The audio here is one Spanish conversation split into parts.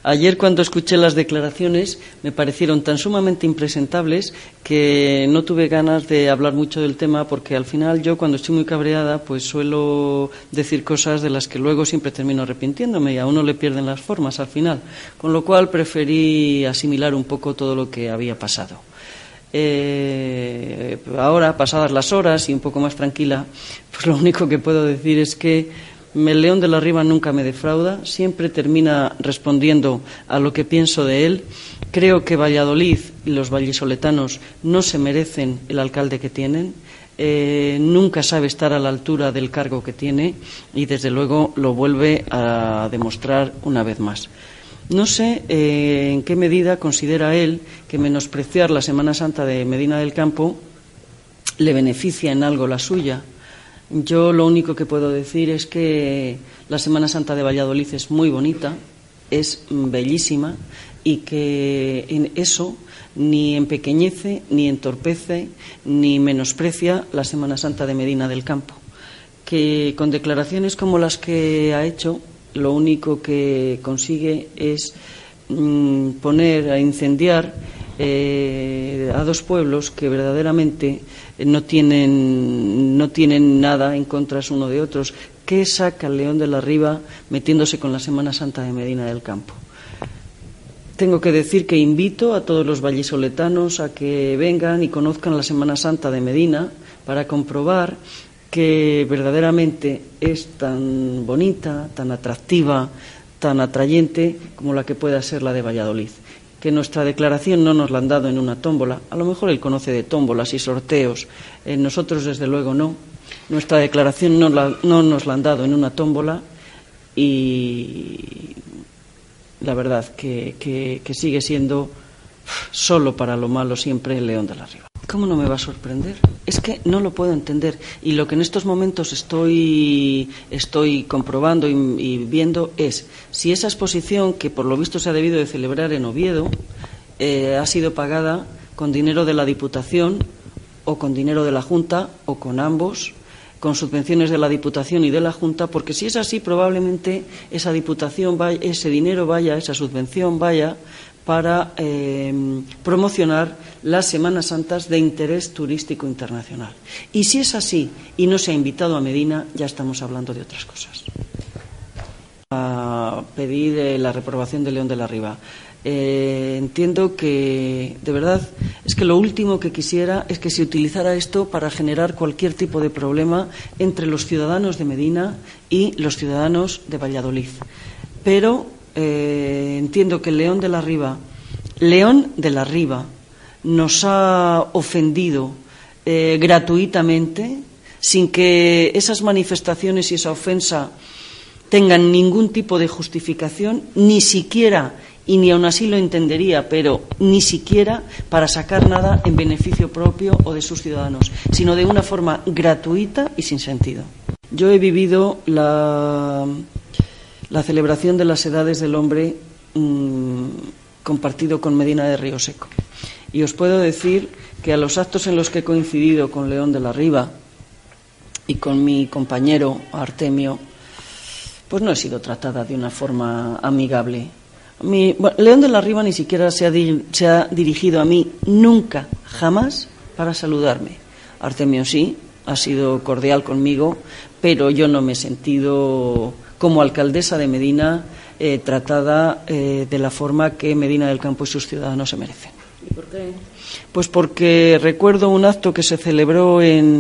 Ayer, cuando escuché las declaraciones, me parecieron tan sumamente impresentables que no tuve ganas de hablar mucho del tema, porque al final yo, cuando estoy muy cabreada, pues suelo decir cosas de las que luego siempre termino arrepintiéndome y a uno le pierden las formas al final. Con lo cual preferí asimilar un poco todo lo que había pasado. Ahora, pasadas las horas y un poco más tranquila, pues lo único que puedo decir es que el León de la Riva nunca me defrauda, siempre termina respondiendo a lo que pienso de él. Creo que Valladolid y los vallisoletanos no se merecen el alcalde que tienen, nunca sabe estar a la altura del cargo que tiene y desde luego lo vuelve a demostrar una vez más. No sé en qué medida considera él que menospreciar la Semana Santa de Medina del Campo le beneficia en algo la suya. Yo lo único que puedo decir es que la Semana Santa de Valladolid es muy bonita, es bellísima y que en eso ni empequeñece, ni entorpece, ni menosprecia la Semana Santa de Medina del Campo. Que con declaraciones como las que ha hecho, lo único que consigue es poner a incendiar a dos pueblos que verdaderamente no tienen nada en contra uno de otros. ¿Qué saca el León de la Riva metiéndose con la Semana Santa de Medina del Campo? Tengo que decir que invito a todos los vallisoletanos a que vengan y conozcan la Semana Santa de Medina para comprobar que verdaderamente es tan bonita, tan atractiva, tan atrayente como la que pueda ser la de Valladolid. Que nuestra declaración no nos la han dado en una tómbola. A lo mejor él conoce de tómbolas y sorteos. Nosotros, desde luego, no. Nuestra declaración no nos la han dado en una tómbola y la verdad que sigue siendo solo para lo malo siempre el León de la Riva. ¿Cómo no me va a sorprender? Es que no lo puedo entender. Y lo que en estos momentos estoy comprobando y viendo es si esa exposición, que por lo visto se ha debido de celebrar en Oviedo, ha sido pagada con dinero de la Diputación o con dinero de la Junta o con ambos, con subvenciones de la Diputación y de la Junta, porque si es así, probablemente esa Diputación ese dinero vaya, esa subvención vaya para promocionar las Semanas Santas de interés turístico internacional. Y si es así y no se ha invitado a Medina, ya estamos hablando de otras cosas. A pedir la reprobación de León de la Riva. Entiendo que, de verdad, es que lo último que quisiera es que se utilizara esto para generar cualquier tipo de problema entre los ciudadanos de Medina y los ciudadanos de Valladolid. Pero entiendo que el León de la Riva nos ha ofendido gratuitamente, sin que esas manifestaciones y esa ofensa tengan ningún tipo de justificación, ni siquiera, y ni aun así lo entendería, pero ni siquiera para sacar nada en beneficio propio o de sus ciudadanos, sino de una forma gratuita y sin sentido. Yo he vivido la celebración de las Edades del Hombre compartido con Medina de Río Seco. Y os puedo decir que a los actos en los que he coincidido con León de la Riva y con mi compañero Artemio, pues no he sido tratada de una forma amigable. León de la Riva ni siquiera se ha dirigido a mí nunca, jamás, para saludarme. Artemio sí, ha sido cordial conmigo, pero yo no me he sentido, como alcaldesa de Medina, tratada de la forma que Medina del Campo y sus ciudadanos se merecen. ¿Y por qué? Pues porque recuerdo un acto que se celebró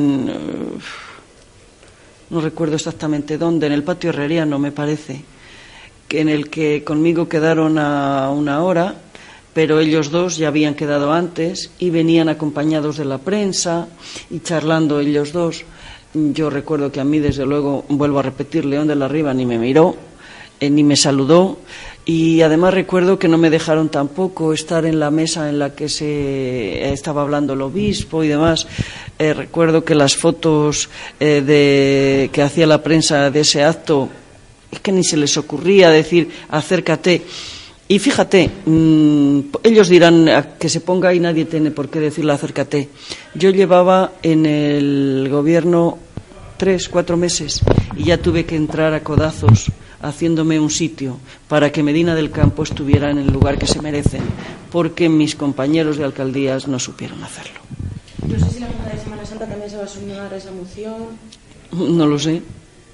no recuerdo exactamente dónde, en el patio herreriano, me parece, en el que conmigo quedaron a una hora, pero ellos dos ya habían quedado antes y venían acompañados de la prensa y charlando ellos dos. Yo recuerdo que a mí, desde luego, vuelvo a repetir, León de la Riva ni me miró, ni me saludó, y además recuerdo que no me dejaron tampoco estar en la mesa en la que se estaba hablando el obispo y demás. Recuerdo que las fotos que hacía la prensa de ese acto, es que ni se les ocurría decir acércate. Y fíjate, ellos dirán que se ponga ahí, nadie tiene por qué decirle acércate. Yo llevaba en el gobierno 3-4 meses y ya tuve que entrar a codazos haciéndome un sitio para que Medina del Campo estuviera en el lugar que se merecen, porque mis compañeros de alcaldías no supieron hacerlo. No sé si la Junta de Semana Santa también se va a sumar a esa moción. No lo sé.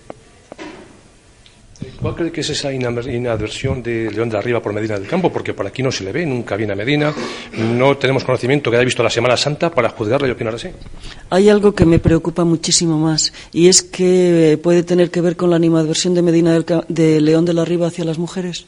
¿Cuál cree que es esa inadversión de León de la Riva por Medina del Campo? Porque por aquí no se le ve, nunca viene a Medina, no tenemos conocimiento que haya visto la Semana Santa para juzgarle y opinar así. Hay algo que me preocupa muchísimo más, y es que puede tener que ver con la animadversión de de León de la Riva hacia las mujeres.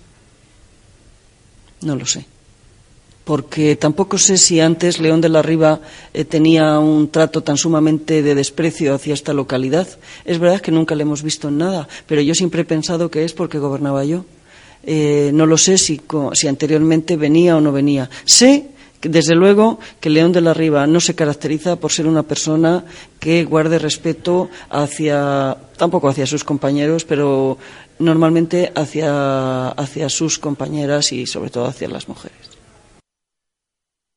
No lo sé. Porque tampoco sé si antes León de la Riva tenía un trato tan sumamente de desprecio hacia esta localidad. Es verdad que nunca le hemos visto en nada, pero yo siempre he pensado que es porque gobernaba yo. No lo sé si anteriormente venía o no venía. Sé, desde luego, que León de la Riva no se caracteriza por ser una persona que guarde respeto tampoco hacia sus compañeros, pero normalmente hacia sus compañeras y sobre todo hacia las mujeres.